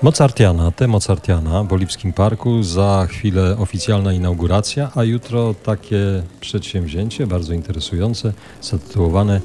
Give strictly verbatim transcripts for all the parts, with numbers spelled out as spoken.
Mozartiana, te Mozartiana w Oliwskim Parku, za chwilę oficjalna inauguracja, a jutro takie przedsięwzięcie bardzo interesujące, zatytułowane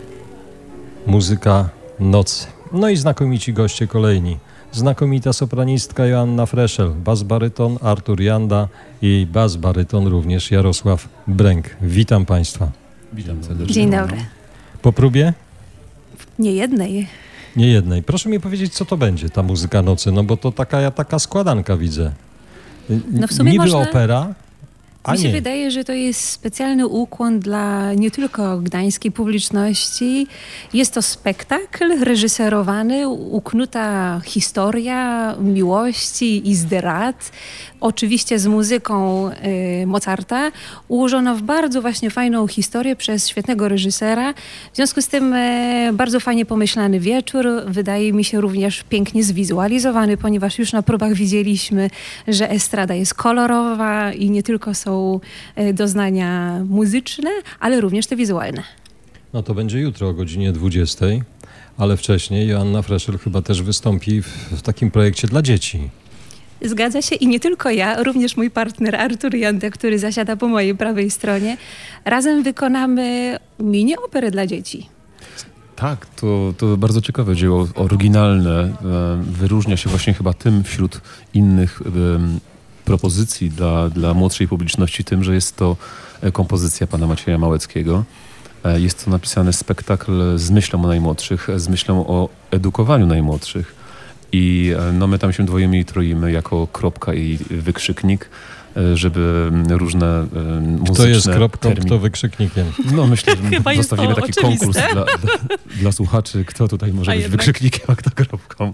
Muzyka Nocy. No i znakomici goście kolejni. Znakomita sopranistka Joanna Freszel, bas-baryton Artur Janda i bas-baryton również Jarosław Bręk. Witam Państwa. Witam serdecznie. Dzień dobry. Po próbie? Nie jednej. Nie jednej. Proszę mi powiedzieć, co to będzie ta Muzyka Nocy, no bo to taka, taka składanka widzę. No w sumie Niby można... opera, a Mi się nie. wydaje, że to jest specjalny ukłon dla nie tylko gdańskiej publiczności. Jest to spektakl reżyserowany, uknuta historia miłości i zdrad. Oczywiście z muzyką y, Mozarta, ułożona w bardzo właśnie fajną historię przez świetnego reżysera. W związku z tym y, bardzo fajnie pomyślany wieczór. Wydaje mi się również pięknie zwizualizowany, ponieważ już na próbach widzieliśmy, że estrada jest kolorowa i nie tylko są doznania muzyczne, ale również te wizualne. No to będzie jutro o godzinie dwudziestej, ale wcześniej Joanna Freszel chyba też wystąpi w, w takim projekcie dla dzieci. Zgadza się i nie tylko ja, również mój partner Artur Janda, który zasiada po mojej prawej stronie. Razem wykonamy mini-operę dla dzieci. Tak, to, to bardzo ciekawe dzieło, oryginalne. Wyróżnia się właśnie chyba tym wśród innych propozycji dla, dla młodszej publiczności tym, że jest to kompozycja pana Macieja Małeckiego. Jest to napisany spektakl z myślą o najmłodszych, z myślą o edukowaniu najmłodszych. I no, my tam się dwoimy i troimy jako kropka i wykrzyknik, żeby różne muzyczne... Kto jest kropką, termin... kto wykrzyknikiem? No myślę, że Chyba zostawimy taki oczywiste. konkurs dla, dla, dla słuchaczy, kto tutaj może A być jednak. wykrzyknikiem, a kto kropką.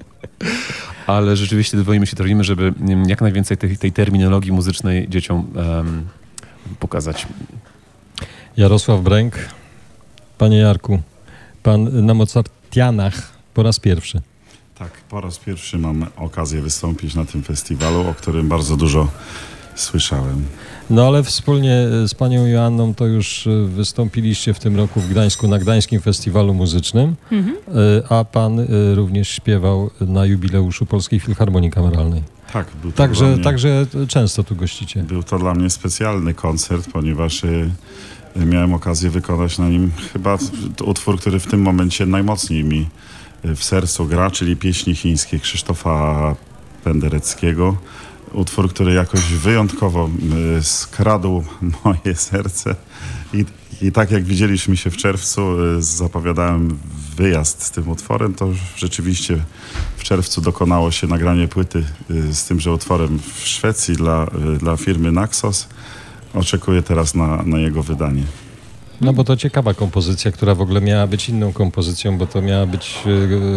Ale rzeczywiście dwoimy się, troimy, żeby jak najwięcej tej, tej terminologii muzycznej dzieciom um, pokazać. Jarosław Bręk. Panie Jarku, pan na Mozartianach po raz pierwszy. Tak, po raz pierwszy mam okazję wystąpić na tym festiwalu, o którym bardzo dużo słyszałem. No ale wspólnie z panią Joanną to już wystąpiliście w tym roku w Gdańsku na Gdańskim Festiwalu Muzycznym, Mhm. a pan również śpiewał na jubileuszu Polskiej Filharmonii Kameralnej. Tak, był to, Także, dla mnie, także często tu gościcie. był to dla mnie specjalny koncert, ponieważ y, miałem okazję wykonać na nim chyba utwór, który w tym momencie najmocniej mi w sercu gra, czyli pieśni chińskie Krzysztofa Pendereckiego. Utwór, który jakoś wyjątkowo y, skradł moje serce i, i tak jak widzieliśmy się w czerwcu, y, zapowiadałem wyjazd z tym utworem, to rzeczywiście w czerwcu dokonało się nagranie płyty y, z tymże utworem w Szwecji dla, y, dla firmy Naxos. Oczekuję teraz na, na jego wydanie. No bo to ciekawa kompozycja, która w ogóle miała być inną kompozycją, bo to miała być y,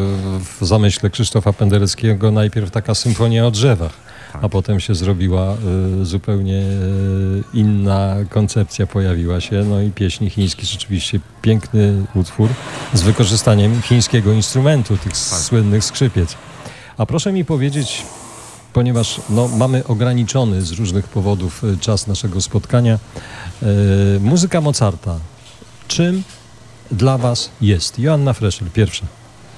w zamyśle Krzysztofa Pendereckiego najpierw taka symfonia o drzewach. A potem się zrobiła y, zupełnie y, inna koncepcja, pojawiła się, no i pieśni chińskie, rzeczywiście piękny utwór z wykorzystaniem chińskiego instrumentu, tych słynnych skrzypiec. A proszę mi powiedzieć, ponieważ no, mamy ograniczony z różnych powodów y, czas naszego spotkania, y, muzyka Mozarta, czym dla was jest? Joanna Freszel, pierwsza.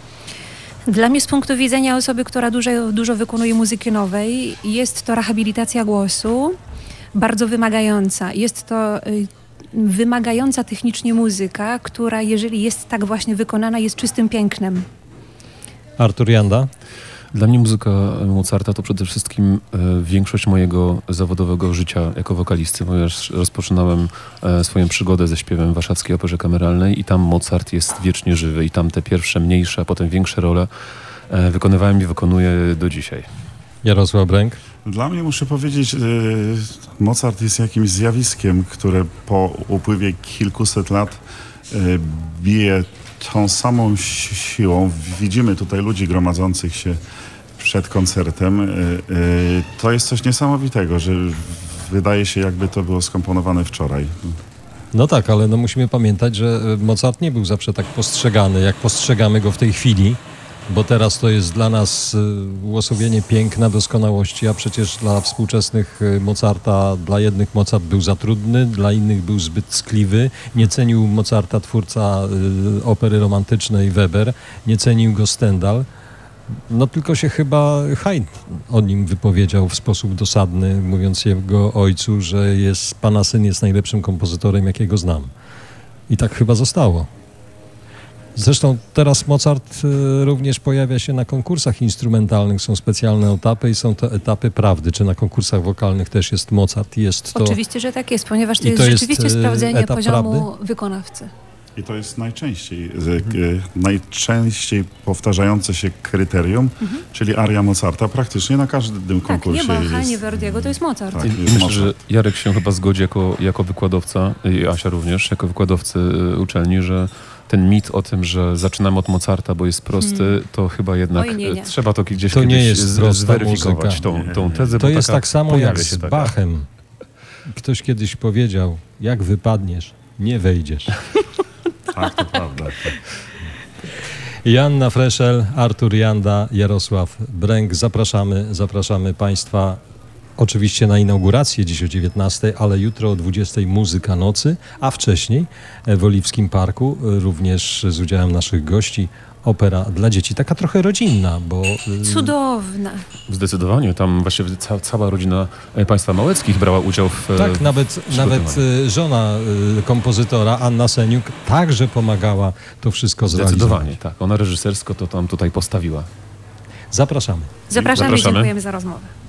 Dla mnie z punktu widzenia osoby, która dużo, dużo wykonuje muzyki nowej, jest to rehabilitacja głosu, bardzo wymagająca. Jest to y, wymagająca technicznie muzyka, która jeżeli jest tak właśnie wykonana, jest czystym pięknem. Artur Janda. Dla mnie muzyka Mozarta to przede wszystkim e, większość mojego zawodowego życia jako wokalisty, ponieważ rozpoczynałem e, swoją przygodę ze śpiewem w Warszawskiej Operze Kameralnej i tam Mozart jest wiecznie żywy i tam te pierwsze mniejsze, a potem większe role e, wykonywałem i wykonuję do dzisiaj. Jarosław Bręk. Dla mnie muszę powiedzieć, y, Mozart jest jakimś zjawiskiem, które po upływie kilkuset lat y, bije tą samą si- siłą. Widzimy tutaj ludzi gromadzących się przed koncertem. Y, y, to jest coś niesamowitego, że wydaje się, jakby to było skomponowane wczoraj. No tak, ale no musimy pamiętać, że Mozart nie był zawsze tak postrzegany, jak postrzegamy go w tej chwili, bo teraz to jest dla nas y, uosobienie piękna, doskonałości, a przecież dla współczesnych y, Mozarta, dla jednych Mozart był za trudny, dla innych był zbyt ckliwy, nie cenił Mozarta twórca y, opery romantycznej Weber, nie cenił go Stendhal. No tylko się chyba Haydn o nim wypowiedział w sposób dosadny, mówiąc jego ojcu, że jest, pana syn jest najlepszym kompozytorem, jakiego znam. I tak chyba zostało. Zresztą teraz Mozart y, również pojawia się na konkursach instrumentalnych, są specjalne etapy i są to etapy prawdy. Czy na konkursach wokalnych też jest Mozart? Jest to... Oczywiście, że tak jest, ponieważ to I jest to jest, rzeczywiście e, sprawdzenie etap poziomu prawdy? wykonawcy. I to jest najczęściej, z- y, najczęściej powtarzające się kryterium, czyli aria Mozarta praktycznie na każdym Tak, nie konkursie Bacha, jest. nie Verdiego, to jest Mozart. Tak, I jest myślę, Mozart. że Jarek się chyba zgodzi jako, jako wykładowca, i Asia również, jako wykładowcy y, uczelni, że ten mit o tym, że zaczynamy od Mozarta, bo jest prosty, to chyba jednak Oj, nie, nie. y, trzeba to gdzieś To nie kiedyś jest z- prosta zweryfikować muzyka. tą, Nie, tą nie. tezę, To bo jest taka tak samo pojawia jak się z taka. Bachem. Ktoś kiedyś powiedział, jak wypadniesz, nie wejdziesz. Tak, to prawda. Joanna Freszel, Artur Janda, Jarosław Bręk. Zapraszamy, zapraszamy Państwa oczywiście na inaugurację dziś o dziewiętnastej, ale jutro o dwudziestej muzyka nocy, a wcześniej w Oliwskim Parku również z udziałem naszych gości opera dla dzieci. Taka trochę rodzinna, bo y, Cudowna. Zdecydowanie, tam właściwie ca, cała rodzina e, państwa Małeckich brała udział w... e, tak, w nawet, przygotowaniu. nawet y, żona y, kompozytora, Anna Seniuk, także pomagała to wszystko zrealizować. Zdecydowanie, tak. Ona reżysersko to tam tutaj postawiła. Zapraszamy. Zapraszamy, Zapraszamy. dziękujemy za rozmowę.